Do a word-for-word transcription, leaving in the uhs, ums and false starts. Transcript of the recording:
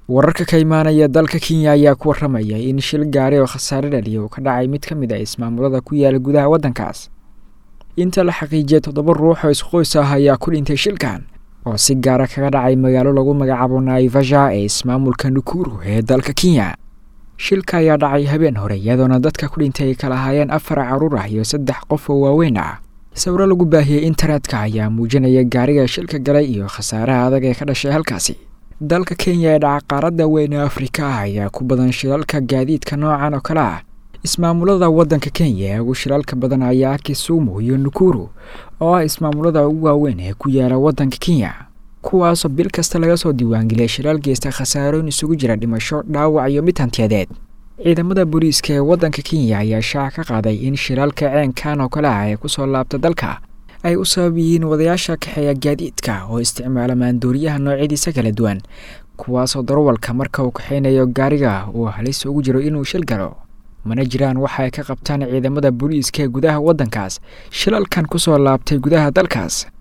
wararka ka imaanaya dalka Kenya ayaa ku waramaya in shil gaari oo khasaare dhaliyay uu ka dhacay mid ka mid ah ismaamulada ku yaala gudaha wadankaas. inta la xaqiijiyay toddoba ruux oo isku qoys ah ayaa ku dhintay shilkan oo si gaar ah kaga dhacay magaalo lagu magacaabo Naivasha ee ismaamulka Nakuru ee dalka Kenya. shilka ayaa dhacay habeen hore iyadoona dadka ku dhintay ay kala hayeen afar caruur ah iyo saddex qof oo waaweyn ah. sawirro lagu baahiyay internetka ayaa muujinaya gaariga shilka galay iyo khasaaraha adag ee ka dhashay halkaasi. dalka Kenya ee dhaca qaaradda weyn ee Afrika ayaa ku badan shilalka gaadiidka noocan oo kale ah. ismaamulada wadanka Kenya ee ugu shilalka badan ayaa Kisumu iyo Nakuru oo ah ismaamulada ugu waaweyn ee ku yaala wadanka Kenya, kuwaas oo bil kasta laga soo diiwaangeliyay shilal geysta khasaarooyin isugu jira dhimasho, dhaawac iyo mid hantiyadeed. ciidamada booliiska ee wadanka Kenya ayaa shaaca ka qaaday in shilalka ceenkan oo kale ah ee ku soo laabta dalka ay u sabab yihiin wadayaasha kaxeeya gaadiidka oo isticmaala maandooriyaha noocyadiisa kala duwan, kuwaas oo darawalka marka uu kaxeynayo gaariga uu halis ugu jiro inuu shil galo. mana jiraan waxa ay ka qabtaan ciidamada booliiska ee gudaha wadankaas shilalkan ku soo laabtay gudaha dalkaas.